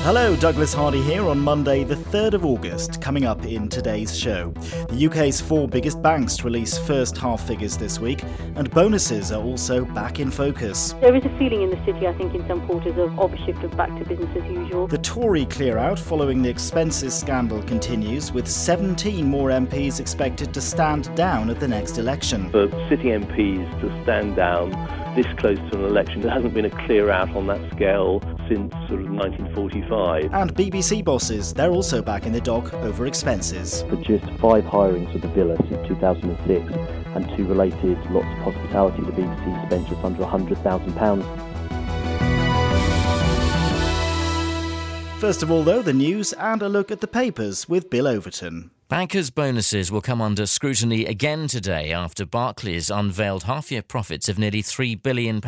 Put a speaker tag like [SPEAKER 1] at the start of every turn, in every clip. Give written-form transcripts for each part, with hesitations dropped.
[SPEAKER 1] Hello, Douglas Hardy here on Monday the 3rd of August. Coming up in today's show, the UK's four biggest banks release first half figures this week, and bonuses are also back in focus.
[SPEAKER 2] There is a feeling in the city, I think, in some quarters of a shift of back to business as usual.
[SPEAKER 1] The Tory clear-out following the expenses scandal continues, with 17 more MPs expected to stand down at the next election.
[SPEAKER 3] For city MPs to stand down this close to an election, there hasn't been a clear-out on that scale since sort of 1945.
[SPEAKER 1] And BBC bosses, they're also back in the dock over expenses.
[SPEAKER 4] For just 5 hirings of the villa since 2006 and 2 related lots of hospitality, the BBC spent just under £100,000.
[SPEAKER 1] First of all, though, the news and a look at the papers with Bill Overton.
[SPEAKER 5] Bankers' bonuses will come under scrutiny again today after Barclays unveiled half-year profits of nearly £3 billion.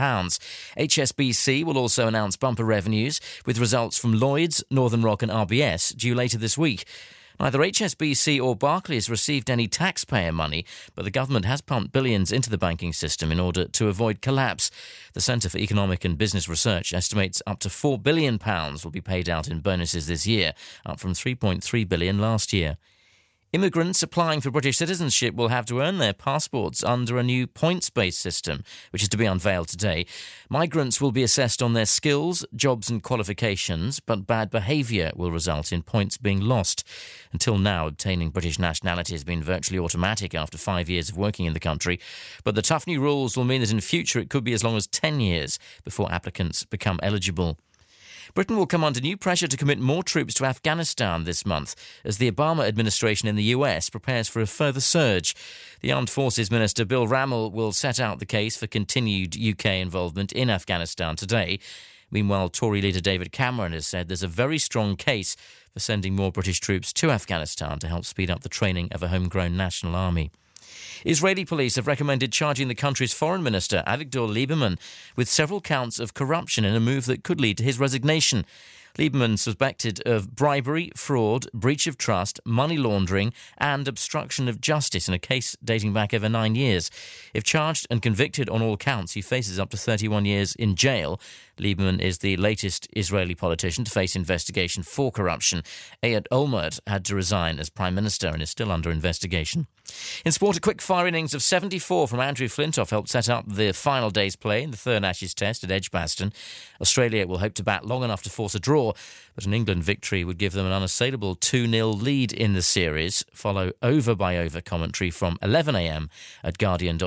[SPEAKER 5] HSBC will also announce bumper revenues, with results from Lloyds, Northern Rock and RBS due later this week. Neither HSBC or Barclays received any taxpayer money, but the government has pumped billions into the banking system in order to avoid collapse. The Centre for Economic and Business Research estimates up to £4 billion will be paid out in bonuses this year, up from £3.3 billion last year. Immigrants applying for British citizenship will have to earn their passports under a new points-based system, which is to be unveiled today. Migrants will be assessed on their skills, jobs and qualifications, but bad behaviour will result in points being lost. Until now, obtaining British nationality has been virtually automatic after 5 years of working in the country, but the tough new rules will mean that in future it could be as long as 10 years before applicants become eligible. Britain will come under new pressure to commit more troops to Afghanistan this month as the Obama administration in the US prepares for a further surge. The Armed Forces Minister Bill Rammell will set out the case for continued UK involvement in Afghanistan today. Meanwhile, Tory leader David Cameron has said there's a very strong case for sending more British troops to Afghanistan to help speed up the training of a homegrown national army. Israeli police have recommended charging the country's foreign minister, Avigdor Lieberman, with several counts of corruption in a move that could lead to his resignation. Lieberman suspected of bribery, fraud, breach of trust, money laundering and obstruction of justice in a case dating back over 9 years. If charged and convicted on all counts, he faces up to 31 years in jail. Lieberman is the latest Israeli politician to face investigation for corruption. Ehud Olmert had to resign as Prime Minister and is still under investigation. In sport, a quick-fire innings of 74 from Andrew Flintoff helped set up the final day's play in the third Ashes Test at Edgbaston. Australia will hope to bat long enough to force a draw, but an England victory would give them an unassailable 2-0 lead in the series. Follow over-by-over commentary from 11 a.m. at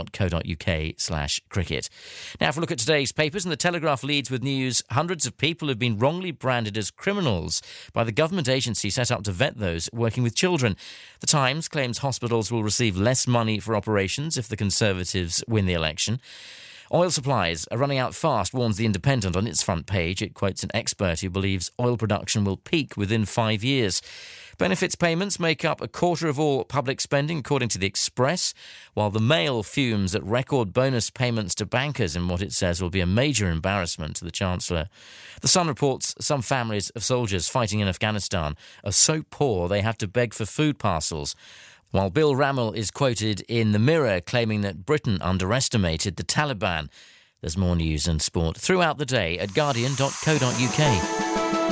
[SPEAKER 5] guardian.co.uk/cricket. Now for a look at today's papers, and the Telegraph leads with news. Hundreds of people have been wrongly branded as criminals by the government agency set up to vet those working with children. The Times claims hospitals will receive less money for operations if the Conservatives win the election. Oil supplies are running out fast, warns The Independent on its front page. It quotes an expert who believes oil production will peak within 5 years. Benefits payments make up a quarter of all public spending, according to The Express, while the Mail fumes at record bonus payments to bankers in what it says will be a major embarrassment to the Chancellor. The Sun reports some families of soldiers fighting in Afghanistan are so poor they have to beg for food parcels, while Bill Rammell is quoted in the Mirror claiming that Britain underestimated the Taliban. There's more news and sport throughout the day at guardian.co.uk.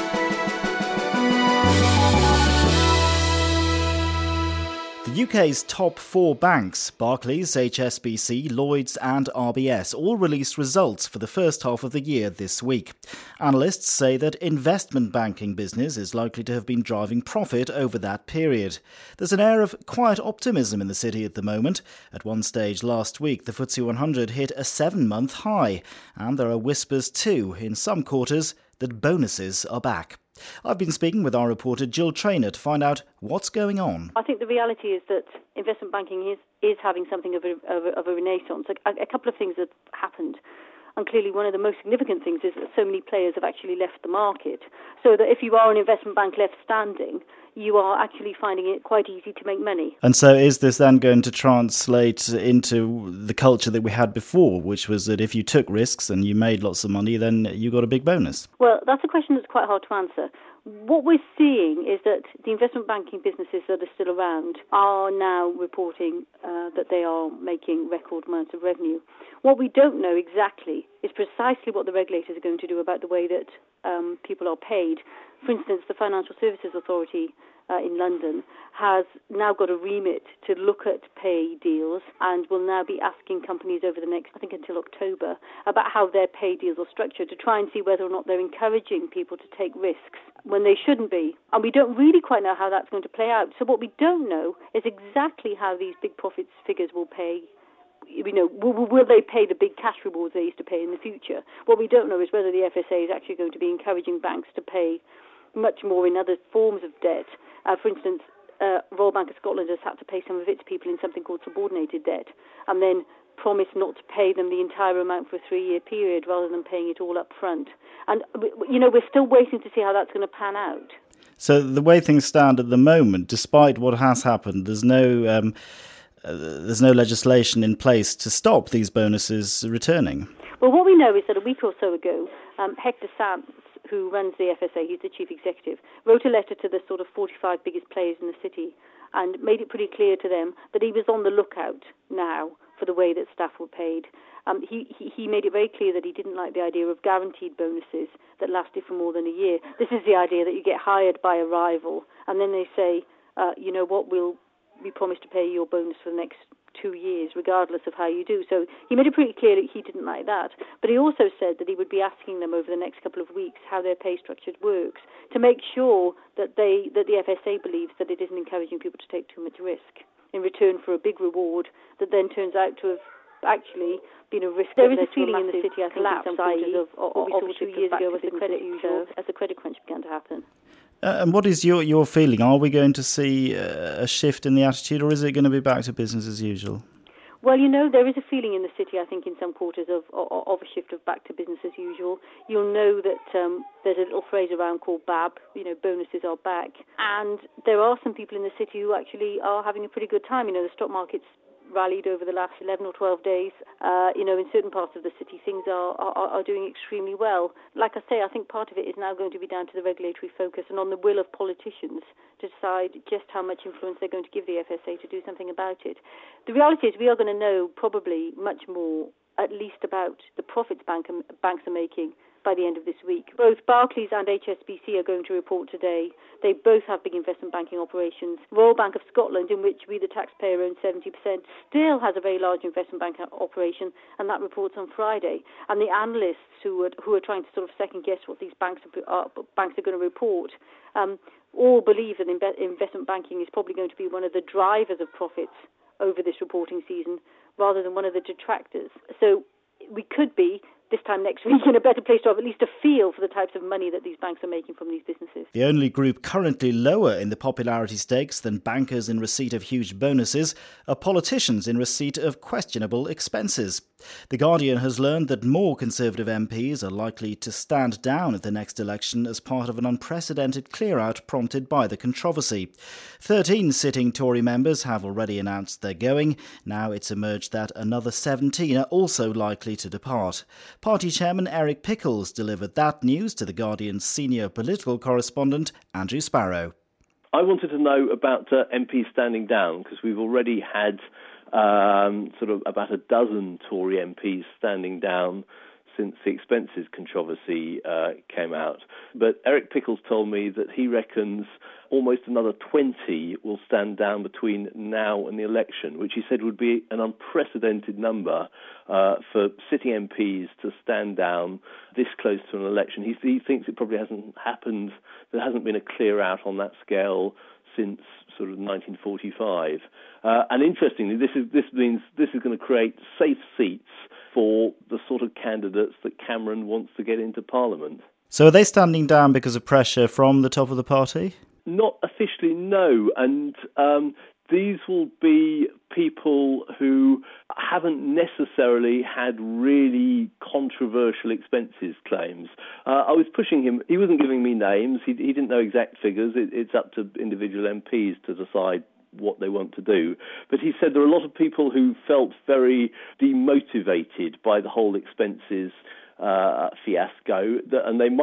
[SPEAKER 1] The UK's top 4 banks, Barclays, HSBC, Lloyds and RBS, all released results for the first half of the year this week. Analysts say that investment banking business is likely to have been driving profit over that period. There's an air of quiet optimism in the city at the moment. At one stage last week, the FTSE 100 hit a 7-month high, and there are whispers too, in some quarters, that bonuses are back. I've been speaking with our reporter Jill Traynor to find out what's going on.
[SPEAKER 2] I think the reality is that investment banking is having something of a renaissance. A couple of things have happened. And clearly one of the most significant things is that so many players have actually left the market. So that if you are an investment bank left standing, you are actually finding it quite easy to make money.
[SPEAKER 1] And so is this then going to translate into the culture that we had before, which was that if you took risks and you made lots of money, then you got a big bonus?
[SPEAKER 2] Well, that's a question that's quite hard to answer. What we're seeing is that the investment banking businesses that are still around are now reporting that they are making record amounts of revenue. What we don't know exactly is precisely what the regulators are going to do about the way that people are paid. For instance, the Financial Services Authority in London has now got a remit to look at pay deals and will now be asking companies over the next, I think until October, about how their pay deals are structured to try and see whether or not they're encouraging people to take risks when they shouldn't be. And we don't really quite know how that's going to play out. So what we don't know is exactly how these big profits figures will pay. Will they pay the big cash rewards they used to pay in the future? What we don't know is whether the FSA is actually going to be encouraging banks to pay much more in other forms of debt. For instance, Royal Bank of Scotland has had to pay some of its people in something called subordinated debt, and then promise not to pay them the entire amount for a 3-year period rather than paying it all up front. And, we're still waiting to see how that's going to pan out.
[SPEAKER 1] So the way things stand at the moment, despite what has happened, there's no legislation in place to stop these bonuses returning.
[SPEAKER 2] Well, what we know is that a week or so ago, Hector Sanz, who runs the FSA, he's the chief executive, wrote a letter to the sort of 45 biggest players in the city and made it pretty clear to them that he was on the lookout now for the way that staff were paid. He made it very clear that he didn't like the idea of guaranteed bonuses that lasted for more than a year. This is the idea that you get hired by a rival and then they say, we promise to pay your bonus for the next 2 years, regardless of how you do. So he made it pretty clear that he didn't like that. But he also said that he would be asking them over the next couple of weeks how their pay structure works to make sure that the FSA believes that it isn't encouraging people to take too much risk in return for a big reward that then turns out to have actually been a risk. There is a feeling in the city, I think, in some quarters of what we saw 2 years ago as the credit crunch began to happen.
[SPEAKER 1] And what is your feeling? Are we going to see a shift in the attitude, or is it going to be back to business as usual?
[SPEAKER 2] Well, there is a feeling in the city, I think, in some quarters of a shift of back to business as usual. You'll know that there's a little phrase around called BAB, bonuses are back. And there are some people in the city who actually are having a pretty good time. The stock market's rallied over the last 11 or 12 days. In certain parts of the city, things are doing extremely well. Like I say, I think part of it is now going to be down to the regulatory focus and on the will of politicians to decide just how much influence they're going to give the FSA to do something about it. The reality is we are going to know probably much more, at least about the profits banks are making by the end of this week. Both Barclays and HSBC are going to report today. They both have big investment banking operations. Royal Bank of Scotland, in which we, the taxpayer, own 70%, still has a very large investment bank operation, and that reports on Friday. And the analysts who are trying to sort of second-guess what these banks are going to report all believe that investment banking is probably going to be one of the drivers of profits over this reporting season rather than one of the detractors. So we could be this time next week in a better place to have at least a feel for the types of money that these banks are making from these businesses.
[SPEAKER 1] The only group currently lower in the popularity stakes than bankers in receipt of huge bonuses are politicians in receipt of questionable expenses. The Guardian has learned that more Conservative MPs are likely to stand down at the next election as part of an unprecedented clear-out prompted by the controversy. 13 sitting Tory members have already announced they're going. Now it's emerged that another 17 are also likely to depart. Party chairman Eric Pickles delivered that news to The Guardian's senior political correspondent, Andrew Sparrow.
[SPEAKER 3] I wanted to know about MPs standing down, because we've already had sort of about a dozen Tory MPs standing down since the expenses controversy came out. But Eric Pickles told me that he reckons almost another 20 will stand down between now and the election, which he said would be an unprecedented number for sitting MPs to stand down this close to an election. He thinks it probably hasn't happened, there hasn't been a clear out on that scale since sort of 1945. And interestingly, this means this is going to create safe seats for the sort of candidates that Cameron wants to get into Parliament.
[SPEAKER 1] So are they standing down because of pressure from the top of the party?
[SPEAKER 3] Not officially, no. And these will be people who haven't necessarily had really controversial expenses claims. I was pushing him. He wasn't giving me names. He didn't know exact figures. It's up to individual MPs to decide what they want to do. But he said there are a lot of people who felt very demotivated by the whole expenses fiasco, and they might,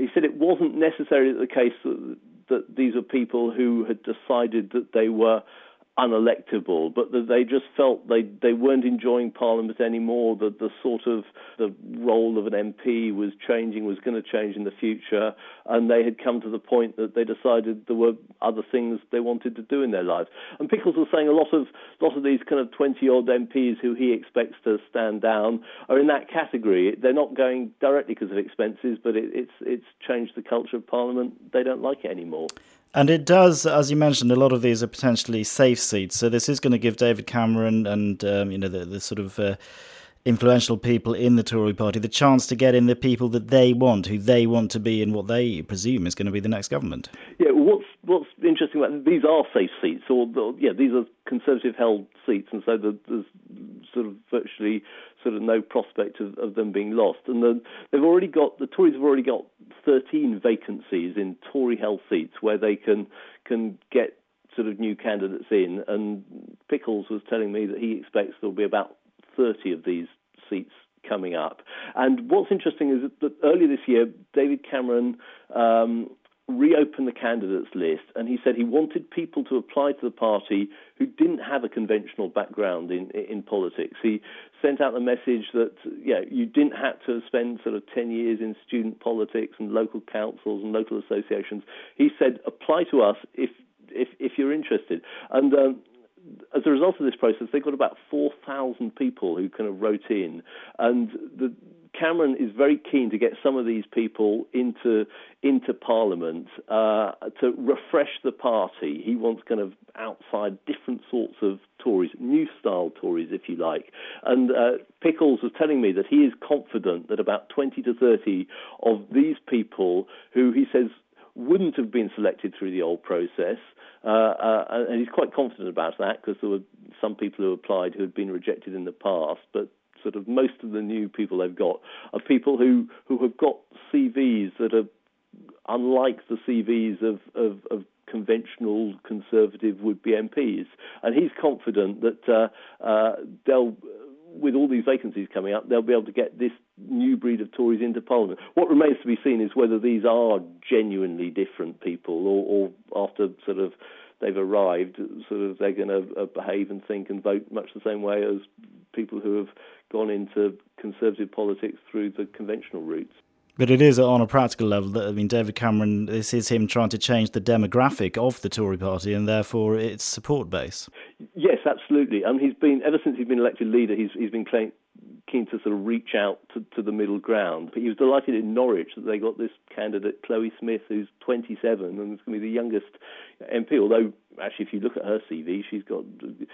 [SPEAKER 3] he said it wasn't necessarily the case that these are people who had decided that they were unelectable, but that they just felt they weren't enjoying Parliament anymore, that the sort of the role of an MP was going to change in the future, and they had come to the point that they decided there were other things they wanted to do in their lives. And Pickles was saying a lot of these kind of 20-odd MPs who he expects to stand down are in that category. They're not going directly because of expenses, but it's changed the culture of Parliament. They don't like it anymore.
[SPEAKER 1] And it does, as you mentioned, a lot of these are potentially safe seats. So this is going to give David Cameron and the sort of influential people in the Tory party the chance to get in the people that they want, who they want to be in what they presume is going to be the next government.
[SPEAKER 3] Yeah, what's interesting about these are safe seats, these are Conservative-held seats, and so there's sort of virtually sort of no prospect of them being lost. And the Tories have already got 13 vacancies in Tory-held seats where they can get sort of new candidates in. And Pickles was telling me that he expects there'll be about 30 of these seats coming up. And what's interesting is that earlier this year, David Cameron reopened the candidates list, and he said he wanted people to apply to the party who didn't have a conventional background in politics. He sent out the message that you didn't have to spend sort of 10 years in student politics and local councils and local associations. He said, apply to us if you're interested. And as a result of this process, they got about 4,000 people who kind of wrote in, and Cameron is very keen to get some of these people into Parliament to refresh the party. He wants kind of outside, different sorts of Tories, new style Tories, if you like. And Pickles was telling me that he is confident that about 20 to 30 of these people who he says wouldn't have been selected through the old process, and he's quite confident about that because there were some people who applied who had been rejected in the past, but sort of most of the new people they've got are people who have got CVs that are unlike the CVs of conventional Conservative would-be MPs. And he's confident that they'll, with all these vacancies coming up, they'll be able to get this new breed of Tories into Parliament. What remains to be seen is whether these are genuinely different people or after sort of they've arrived, sort of they're going to behave and think and vote much the same way as people who have gone into Conservative politics through the conventional routes.
[SPEAKER 1] But it is on a practical level that, David Cameron, this is him trying to change the demographic of the Tory party and therefore its support base. Yes,
[SPEAKER 3] absolutely. And he's been, ever since he's been elected leader, he's been keen to sort of reach out to the middle ground. But he was delighted in Norwich that they got this candidate, Chloe Smith, who's 27 and is going to be the youngest MP, although actually if you look at her CV, she's got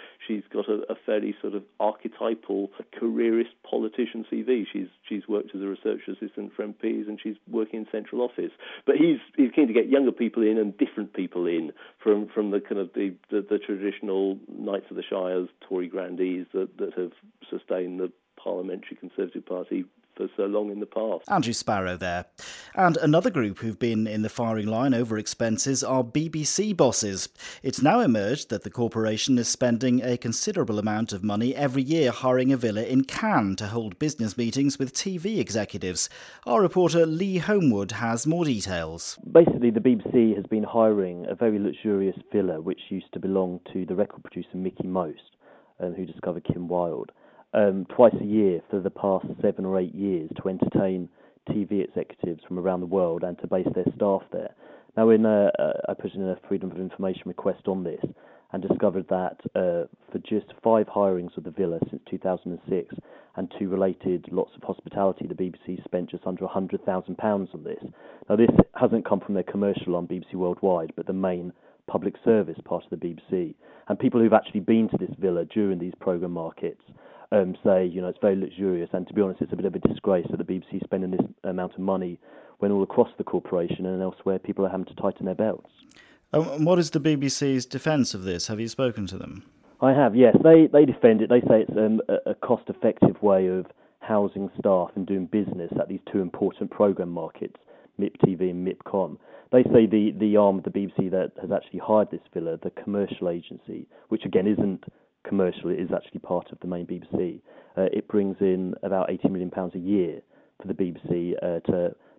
[SPEAKER 3] a fairly sort of archetypal careerist politician CV. She's worked as a research assistant for MPs and she's working in central office. But he's keen to get younger people in and different people in from the kind of the traditional Knights of the Shires Tory grandees that have sustained the parliamentary Conservative Party for so long in the past.
[SPEAKER 1] Andrew Sparrow there. And another group who've been in the firing line over expenses are BBC bosses. It's now emerged that the corporation is spending a considerable amount of money every year hiring a villa in Cannes to hold business meetings with TV executives. Our reporter Lee Homewood has more details.
[SPEAKER 4] Basically, the BBC has been hiring a very luxurious villa which used to belong to the record producer Mickie Most, who discovered Kim Wilde. Twice a year for the past 7 or 8 years to entertain TV executives from around the world and to base their staff there. Now, I put in a Freedom of Information request on this and discovered that for just 5 hirings of the villa since 2006 and 2 related lots of hospitality, the BBC spent just under £100,000 on this. Now, this hasn't come from their commercial on BBC Worldwide, but the main public service part of the BBC. And people who've actually been to this villa during these programme markets say, it's very luxurious, and to be honest, it's a bit of a disgrace that the BBC is spending this amount of money when all across the corporation and elsewhere people are having to tighten their belts.
[SPEAKER 1] What is the BBC's defence of this? Have you spoken to them?
[SPEAKER 4] I have, yes. They defend it. They say it's a cost-effective way of housing staff and doing business at these 2 important programme markets, MIP-TV and MIP-Com. They say the arm of the BBC that has actually hired this villa, the commercial agency, which again isn't commercial, it is actually part of the main BBC. It brings in about £80 million a year for the BBC to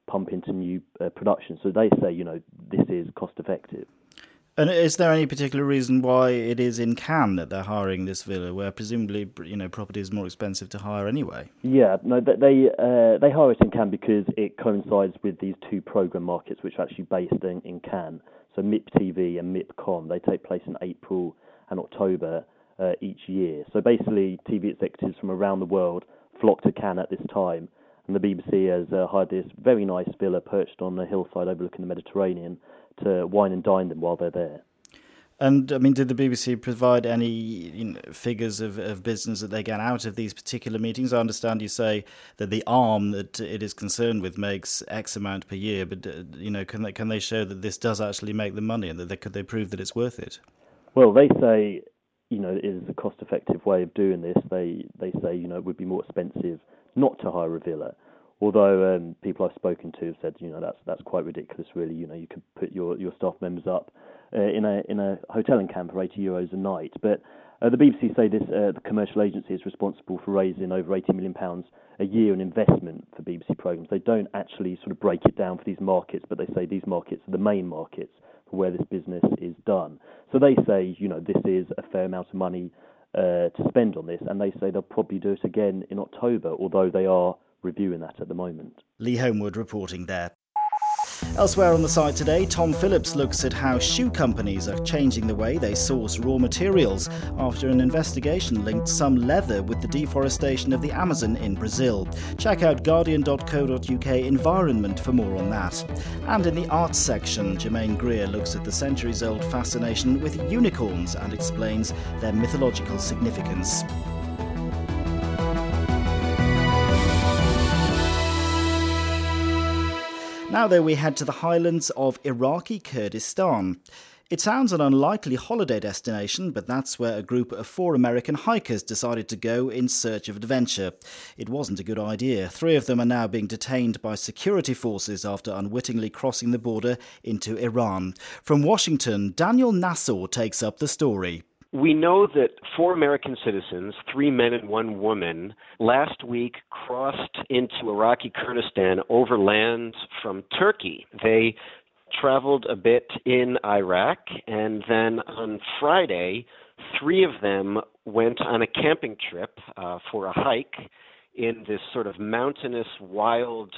[SPEAKER 4] pump into new production. So they say, this is cost effective.
[SPEAKER 1] And is there any particular reason why it is in Cannes that they're hiring this villa, where presumably, property is more expensive to hire anyway?
[SPEAKER 4] Yeah, no, they hire it in Cannes because it coincides with these two program markets, which are actually based in Cannes. So MIP TV and MIPCOM, they take place in April and October each year. So basically, TV executives from around the world flock to Cannes at this time, and the BBC has hired this very nice villa perched on a hillside overlooking the Mediterranean to wine and dine them while they're there.
[SPEAKER 1] And, did the BBC provide any figures of business that they get out of these particular meetings? I understand you say that the arm that it is concerned with makes X amount per year, but, can they show that this does actually make them money, and that could they prove that it's worth it?
[SPEAKER 4] Well, they say, it is a cost-effective way of doing this. They say, it would be more expensive not to hire a villa. Although people I've spoken to have said, that's quite ridiculous, really. You could put your staff members up in a hotel in Cannes for €80 a night. But the BBC say the commercial agency is responsible for raising over £80 million a year in investment for BBC programmes. They don't actually sort of break it down for these markets, but they say these markets are the main markets for where this business is done. So they say, this is a fair amount of money to spend on this, and they say they'll probably do it again in October, although they are reviewing that at the moment.
[SPEAKER 1] Lee Homewood reporting there. Elsewhere on the site today, Tom Phillips looks at how shoe companies are changing the way they source raw materials after an investigation linked some leather with the deforestation of the Amazon in Brazil. Check out guardian.co.uk environment for more on that. And in the arts section, Germaine Greer looks at the centuries-old fascination with unicorns and explains their mythological significance. Now, though, we head to the highlands of Iraqi Kurdistan. It sounds an unlikely holiday destination, but that's where a group of 4 American hikers decided to go in search of adventure. It wasn't a good idea. 3 of them are now being detained by security forces after unwittingly crossing the border into Iran. From Washington, Daniel Nassau takes up the story.
[SPEAKER 6] We know that 4 American citizens, 3 men and 1 woman, last week crossed into Iraqi Kurdistan overland from Turkey. They traveled a bit in Iraq, and then on Friday, 3 of them went on a camping trip for a hike in this sort of mountainous, wild,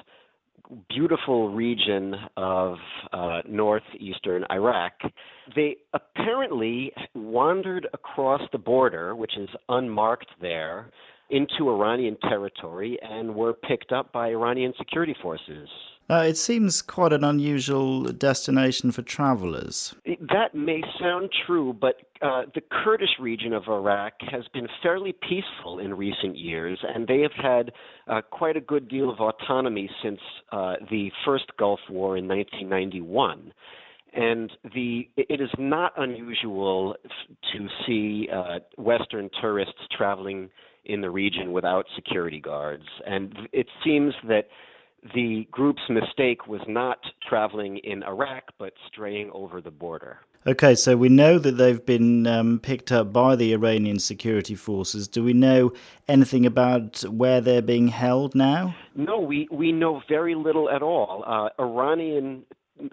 [SPEAKER 6] beautiful region of northeastern Iraq. They apparently wandered across the border, which is unmarked there, into Iranian territory and were picked up by Iranian security forces.
[SPEAKER 1] It seems quite an unusual destination for travellers.
[SPEAKER 6] That may sound true, but the Kurdish region of Iraq has been fairly peaceful in recent years, and they have had quite a good deal of autonomy since the first Gulf War in 1991. And it is not unusual to see Western tourists traveling in the region without security guards. And it seems that the group's mistake was not traveling in Iraq, but straying over the border.
[SPEAKER 1] Okay, so we know that they've been picked up by the Iranian security forces. Do we know anything about where they're being held now?
[SPEAKER 6] No, we know very little at all. Iranian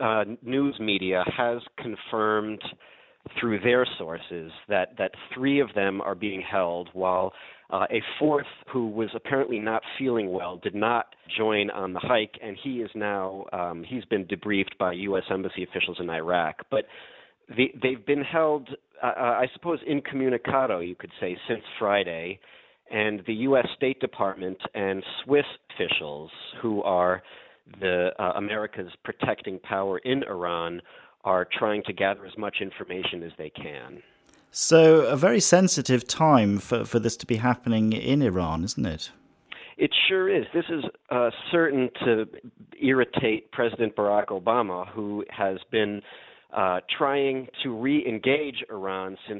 [SPEAKER 6] news media has confirmed through their sources that 3 of them are being held, while a 4th, who was apparently not feeling well, did not join on the hike, and he is now he's been debriefed by U.S. Embassy officials in Iraq. But they've been held, I suppose, incommunicado, you could say, since Friday, and the U.S. State Department and Swiss officials, who are America's protecting power in Iran, are trying to gather as much information as they can.
[SPEAKER 1] So a very sensitive time for this to be happening in Iran, isn't it?
[SPEAKER 6] It sure is. This is certain to irritate President Barack Obama, who has been trying to re-engage Iran since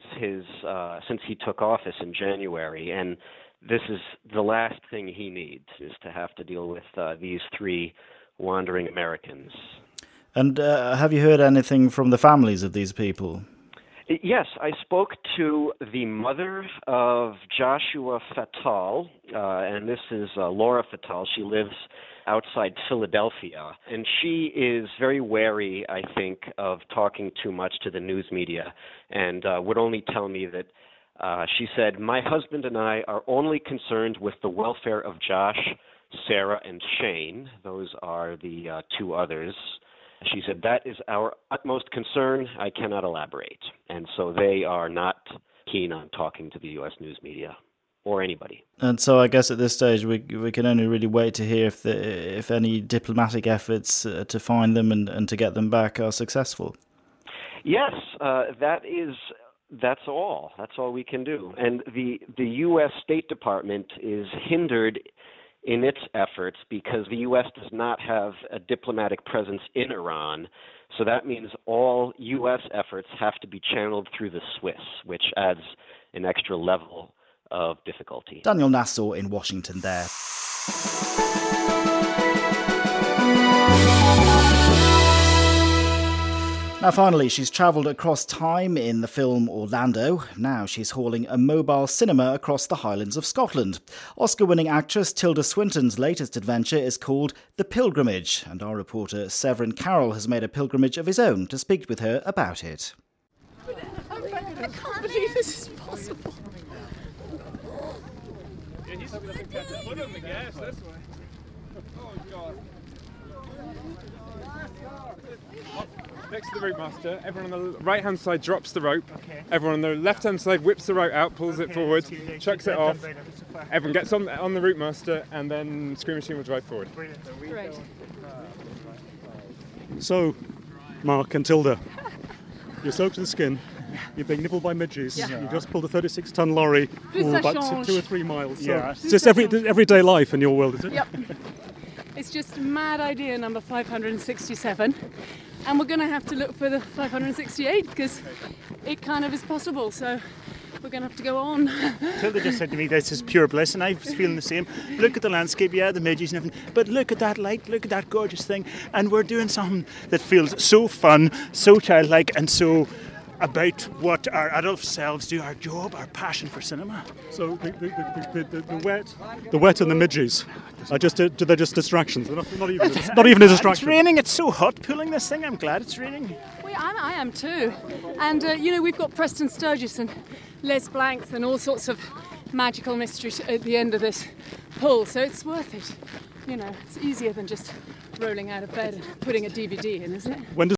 [SPEAKER 6] he took office in January, and this is the last thing he needs, is to have to deal with these 3 wandering Americans.
[SPEAKER 1] And have you heard anything from the families of these people?
[SPEAKER 6] Yes, I spoke to the mother of Joshua Fatal, and this is Laura Fatal. She lives outside Philadelphia, and she is very wary, I think, of talking too much to the news media, and would only tell me that she said, "My husband and I are only concerned with the welfare of Josh, Sarah, and Shane." Those are the two others. She said, "That is our utmost concern. I cannot elaborate." And so they are not keen on talking to the U.S. news media or anybody.
[SPEAKER 1] And so I guess at this stage we can only really wait to hear if any diplomatic efforts to find them and to get them back are successful.
[SPEAKER 6] Yes, that's all. That's all we can do. And the U.S. State Department is hindered in its efforts because the U.S. does not have a diplomatic presence in Iran. So that means all U.S. efforts have to be channeled through the Swiss, which adds an extra level of difficulty.
[SPEAKER 1] Daniel Nassau in Washington there. Now finally, she's travelled across time in the film Orlando. Now she's hauling a mobile cinema across the Highlands of Scotland. Oscar-winning actress Tilda Swinton's latest adventure is called The Pilgrimage, and our reporter Severin Carroll has made a pilgrimage of his own to speak with her about it.
[SPEAKER 7] I can't believe this is possible.
[SPEAKER 8] Next to the rope master, everyone on the right-hand side drops the rope. Okay. Everyone on the left-hand side whips the rope out, pulls it forward, chucks it off. Everyone gets on the route master, and then Scream Machine will drive forward.
[SPEAKER 7] Great.
[SPEAKER 9] So, Mark and Tilda, you're soaked to the skin. You're being nibbled by midges. Yeah. You just pulled a 36-ton lorry about 2 or 3 miles.
[SPEAKER 7] Yeah.
[SPEAKER 9] So it's just everyday life in your world, is it?
[SPEAKER 7] Yep. It's just mad idea number 567. And we're going to have to look for the 568 because it kind of is possible. So we're going to have to go on.
[SPEAKER 10] Tilda just said to me, this is pure bliss, and I was feeling the same. Look at the landscape, yeah, the midges and everything, but look at that light, look at that gorgeous thing. And we're doing something that feels so fun, so childlike, and so about what our adult selves do, our job, our passion for cinema.
[SPEAKER 9] So the wet and the midges are they're just distractions. They're not even a distraction.
[SPEAKER 10] It's raining. It's so hot pulling this thing. I'm glad it's raining.
[SPEAKER 7] Well, I am too. And we've got Preston Sturgis and Les Blanks and all sorts of magical mysteries at the end of this pull, so it's worth it. It's easier than just rolling out of bed and putting a DVD in, isn't it?
[SPEAKER 9] When does